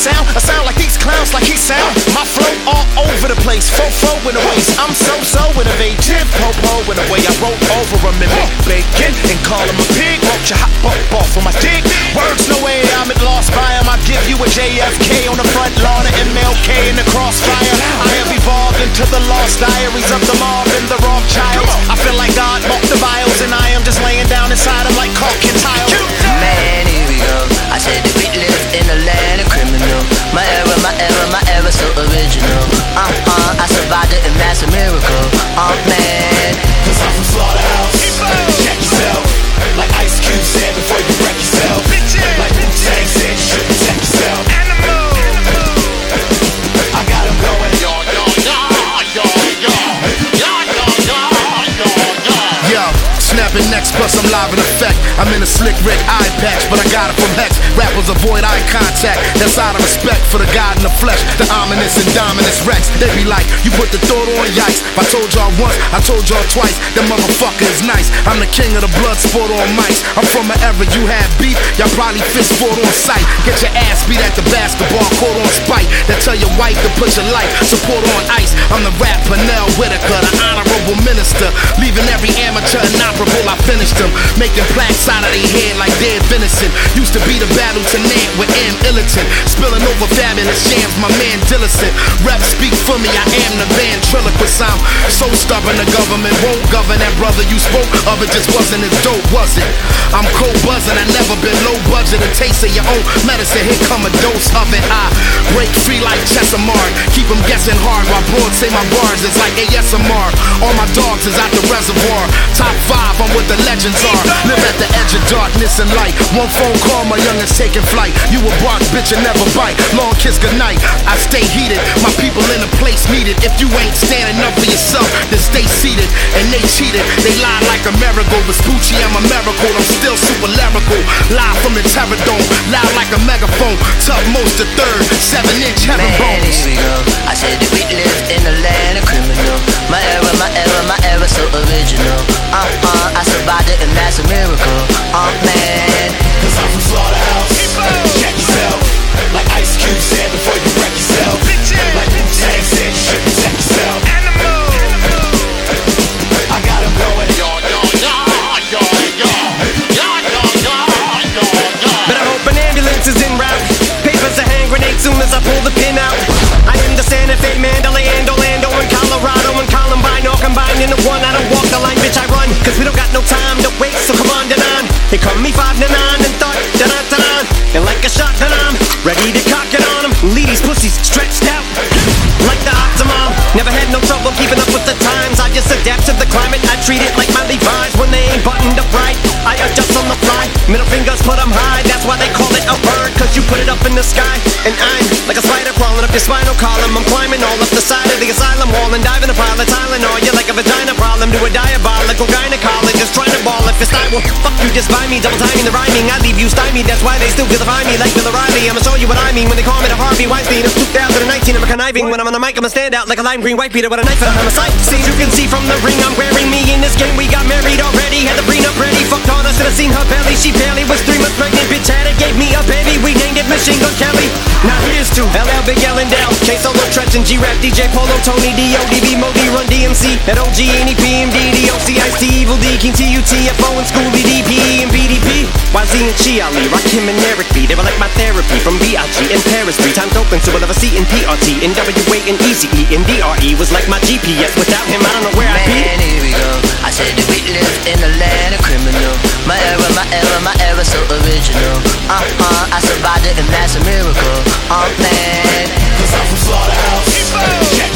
sound? I sound like these clowns, like he sound. My flow all over the place, fofo in the waist. I'm so innovative, po-po in the way I roll over him and make bacon and call him a pig. Won't you hop up off of my dick? Words, no way I'm at lost by him. I give you a JFK on the front lawn of MLK in the crossfire. I have evolved into the lost diaries of the mob and the Rothschilds. I feel like God bought the vials and I am just laying down inside him like caulking tiles. Man, here we go. I said that we live in a land of criminal. My era, so original. I survived it and that's a miracle. Man. Cause I'm from Slaughterhouse. Check yourself. Like Ice Cube said before you wreck yourself. Like Wu-Tang said you should protect yourself. I got him going. Yo, snapping next, plus I'm live in effect. I'm in a slick Rick eye patch, but I got it from Hex. Rappers avoid eye contact, that's out of respect for the God in the flesh. The ominous and dominus Rex. They be like, you put the thought on yikes. If I told y'all once, I told y'all twice. That motherfucker is nice. I'm the king of the blood sport on mics. I'm from an era you had beef, y'all probably fist fought on sight. Get your ass beat at the basketball court on spite. That tell your wife to put your life support on ice. I'm the rap Pernell Whitaker, the honorable minister. Leaving every amateur inoperable, I finished them. Making plaques out of their head like dead venison. Used to be the battle tonight with M. Illiton. Spilling over fabulous jams, my man Dillicent. Rap speak for me, I am the ventriloquist. I'm so stubborn the government won't govern that brother you spoke of. It just wasn't as dope, was it? I'm cold buzzing, I never been low budget. A taste of your own medicine, here come a dose of it. I break free like Chesamard. Keep them guessing hard while broads say my bars is like ASMR. All my dogs is out the reservoir. Top 5, I'm what the legends are. Live at the edge of darkness and light. One phone call, my youngest taking flight. You a bark, bitch, and never bite. Long kiss goodnight. I stay heated. My people in a place needed. If you ain't standing up for yourself, then stay seated. And they cheated. They lied like a miracle. Vespucci, I'm a miracle. I'm still super lyrical. Live from the Terror Dome. Loud like a megaphone. Tough most the third. 7-inch heaven bones. Man, here we go. I said that we live in a land of criminal. My era, so original. I survived it and that's a miracle. Man. Cause I'm from Slaughterhouse. Check yourself. Like Ice Cube said before you wreck yourself. Like Wu-Tang said you should protect yourself. I got him going. Better hope an ambulance is en route. Papers a hand grenade soon as I pull the pin out. I am the Santa Fe man, Orlando, and Colorado and Columbine all combined into one. I don't walk the line, bitch, I run. Cause we don't got no time to waste, so come on, on. They call me 5 to 9 and thought, da-da-da-da. And like a shotgun, I'm ready to cock it on them. Leave these pussies stretched out like the Optimum. Never had no trouble keeping up with the times. I just adapt to the climate. I treat it like my Levi's when they ain't buttoned up right. I adjust on the fly. Middle fingers put them high. That's why they call it a bird. Cause you put it up in the sky. And I'm like a spider crawling up your spinal column. I'm climbing all up the side of the asylum wall and diving a pile of Tylenol. You're like a vagina problem to a diabolical gynecologist trying to ball if it's I will fuck you just by me. Double timing the rhyming. I leave you stymied. That's why they still vilify me like Bill O'Reilly. I'ma show you what I mean when they call me the Harvey Weinstein of 2019. I'm a conniving. When I'm on the mic, I'ma stand out like a lime green white beater with a knife and I'm a sight. See, you can see from the ring I'm wearing me in this game. We got married already, had the prenup ready. Fucked on us and I seen her belly. She barely was 3 months pregnant. Bitch had it, gave me a baby. We named it Machine Gun Kelly. Now here's to LL, Big L and Dell, K Solo, Tretch and G-Rap, DJ Polo, Tony D, ODB, Modi, Run DMC, and OG, Annie, PMD, DOC, Ice-T, Evil D, King T, UTFO, and Schoolie, DPE, and BDP. YZ and Chi Ali, Rakim and Eric B. They were like my therapy from B.I.G. and Paris 3 times open, so we'll have a C and PRT, and WA and ECE, and DRE was like my GPS. Without him, I don't know where I'd be. Man, here we go. I said that we live in a land of criminal. My era, so original. I survived it and that's a miracle. Man. Cause I'm from Slaughterhouse.